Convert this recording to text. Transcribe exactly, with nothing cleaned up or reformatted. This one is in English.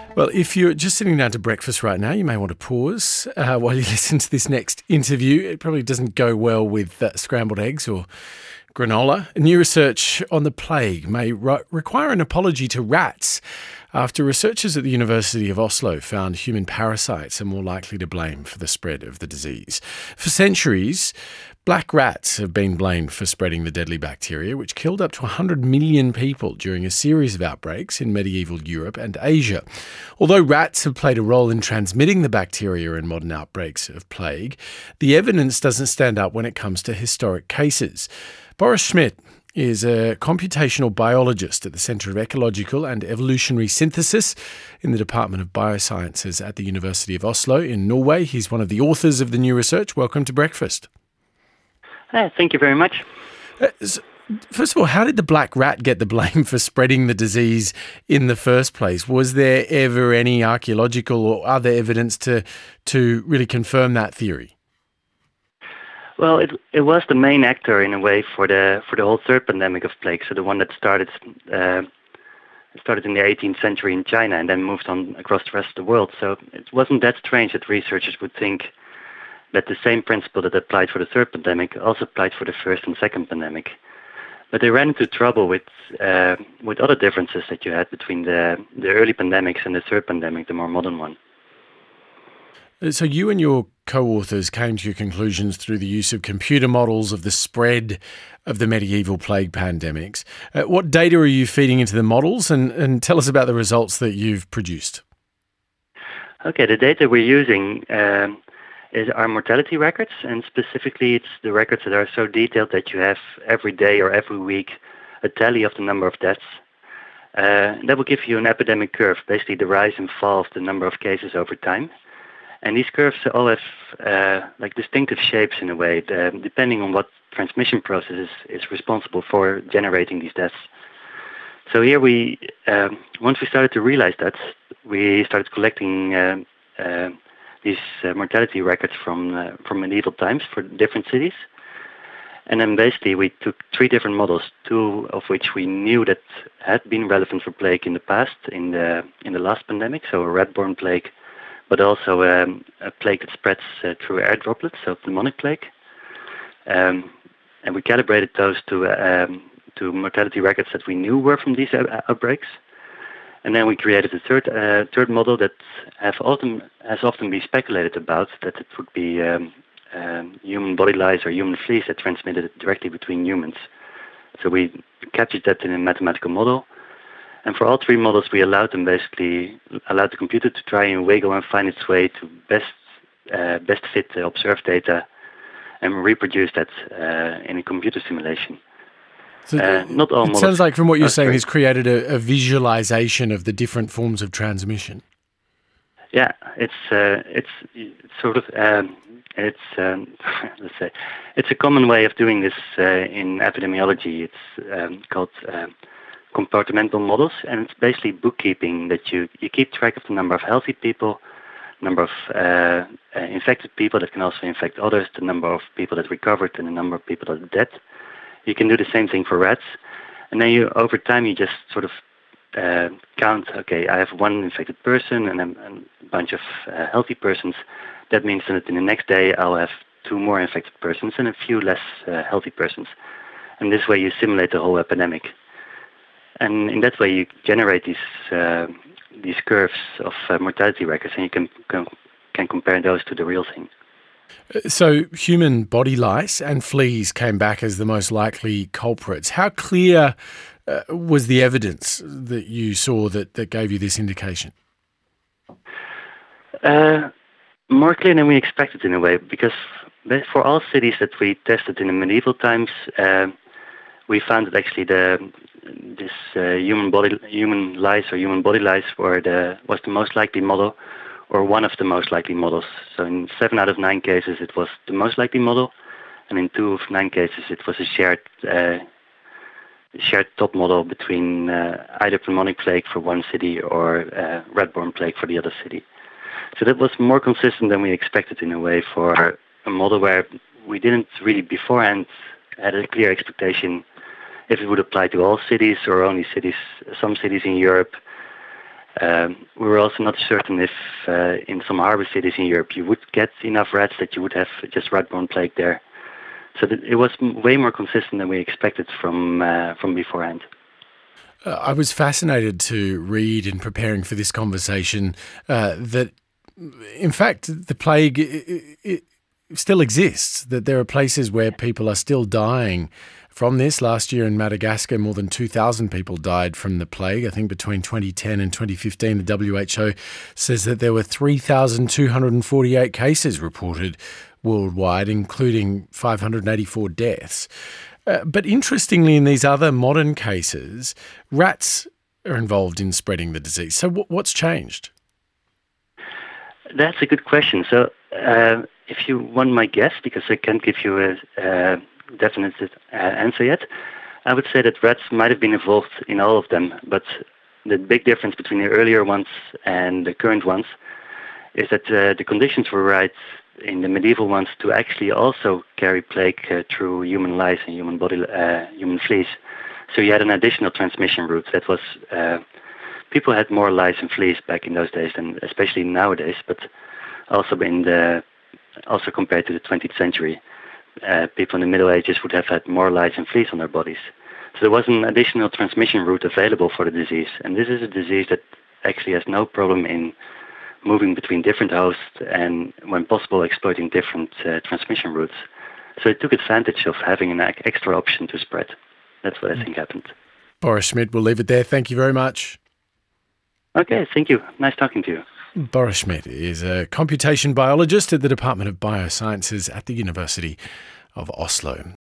Well, if you're just sitting down to breakfast right now, you may want to pause uh, while you listen to this next interview. It probably doesn't go well with uh, scrambled eggs or granola. New research on the plague may re- require an apology to rats after researchers at the University of Oslo found human parasites are more likely to blame for the spread of the disease. For centuries, black rats have been blamed for spreading the deadly bacteria, which killed up to one hundred million people during a series of outbreaks in medieval Europe and Asia. Although rats have played a role in transmitting the bacteria in modern outbreaks of plague, the evidence doesn't stand up when it comes to historic cases. Boris Schmidt is a computational biologist at the Centre of Ecological and Evolutionary Synthesis in the Department of Biosciences at the University of Oslo in Norway. He's one of the authors of the new research. Welcome to Breakfast. Hi, thank you very much. Uh, so first of all, how did the black rat get the blame for spreading the disease in the first place? Was there ever any archaeological or other evidence to to really confirm that theory? Well, it it was the main actor in a way for the for the whole third pandemic of plague. So the one that started uh, started in the eighteenth century in China and then moved on across the rest of the world. So it wasn't that strange that researchers would think that the same principle that applied for the third pandemic also applied for the first and second pandemic. But they ran into trouble with uh, with other differences that you had between the the early pandemics and the third pandemic, the more modern one. So you and your co-authors came to your conclusions through the use of computer models of the spread of the medieval plague pandemics. Uh, what data are you feeding into the models, and, and tell us about the results that you've produced? Okay, the data we're using um, is our mortality records, and specifically it's the records that are so detailed that you have every day or every week a tally of the number of deaths. Uh, that will give you an epidemic curve, basically the rise and fall of the number of cases over time. And these curves all have uh, like distinctive shapes in a way, uh, depending on what transmission process is, is responsible for generating these deaths. So here we, um, once we started to realize that, we started collecting uh, uh, these uh, mortality records from uh, from medieval times for different cities. And then basically we took three different models, two of which we knew that had been relevant for plague in the past, in the in the last pandemic, so a rat-borne plague, but also um, a plague that spreads uh, through air droplets, so pneumonic plague. Um, and we calibrated those to uh, um, to mortality records that we knew were from these uh, outbreaks. And then we created a third uh, third model that have often has often been speculated about, that it would be um, um, human body lice or human fleas that transmitted it directly between humans. So we captured that in a mathematical model. And for all three models, we allowed them basically, allowed the computer to try and wiggle and find its way to best uh, best fit the observed data and reproduce that uh, in a computer simulation. So uh, not all it models. Sounds like from what you're oh, saying, sorry. has created a, a visualization of the different forms of transmission. Yeah, it's uh, it's, it's sort of um, it's um, let's say it's a common way of doing this uh, in epidemiology. It's um, called um, compartmental models, and it's basically bookkeeping that you, you keep track of the number of healthy people, number of uh, uh, infected people that can also infect others, the number of people that recovered, and the number of people that are dead. You can do the same thing for rats, and then you over time you just sort of uh, count. Okay, I have one infected person and a, a bunch of uh, healthy persons. That means that in the next day I'll have two more infected persons and a few less uh, healthy persons. And this way you simulate the whole epidemic. And in that way, you generate these uh, these curves of uh, mortality records, and you can, can can compare those to the real thing. So, human body lice and fleas came back as the most likely culprits. How clear uh, was the evidence that you saw that, that gave you this indication? Uh, more clear than we expected in a way, because for all cities that we tested in the medieval times, uh, we found that actually the this uh, human body, human lice or human body lice were the, was the most likely model, or one of the most likely models. So in seven out of nine cases, it was the most likely model, and in two of nine cases, it was a shared uh, shared top model between uh, either pneumonic plague for one city or uh, rat-borne plague for the other city. So that was more consistent than we expected in a way for a model where we didn't really beforehand had a clear expectation if it would apply to all cities or only cities, some cities in Europe. Um, we were also not certain if uh, in some harbour cities in Europe you would get enough rats that you would have just rat-borne plague there. So that it was way more consistent than we expected from uh, from beforehand. Uh, I was fascinated to read in preparing for this conversation uh, that, in fact, the plague it, it still exists, that there are places where people are still dying from this. Last year in Madagascar, more than two thousand people died from the plague. I think between twenty ten and twenty fifteen, the W H O says that there were three thousand two hundred forty-eight cases reported worldwide, including five hundred eighty-four deaths. Uh, but interestingly, in these other modern cases, rats are involved in spreading the disease. So w- what's changed? That's a good question. So uh, if you want my guess, because I can't give you a uh, definite uh, answer yet, I would say that rats might have been involved in all of them. But the big difference between the earlier ones and the current ones is that uh, the conditions were right in the medieval ones to actually also carry plague uh, through human lice and human body, uh, human fleas. So you had an additional transmission route. That was uh, people had more lice and fleas back in those days, and especially nowadays. But also in the also compared to the twentieth century, uh, people in the Middle Ages would have had more lice and fleas on their bodies. So there was an additional transmission route available for the disease, and this is a disease that actually has no problem in moving between different hosts and, when possible, exploiting different uh, transmission routes. So it took advantage of having an extra option to spread. That's what I think happened. Boris Schmidt, we'll leave it there. Thank you very much. Okay, thank you. Nice talking to you. Boris Schmidt is a computation biologist at the Department of Biosciences at the University of Oslo.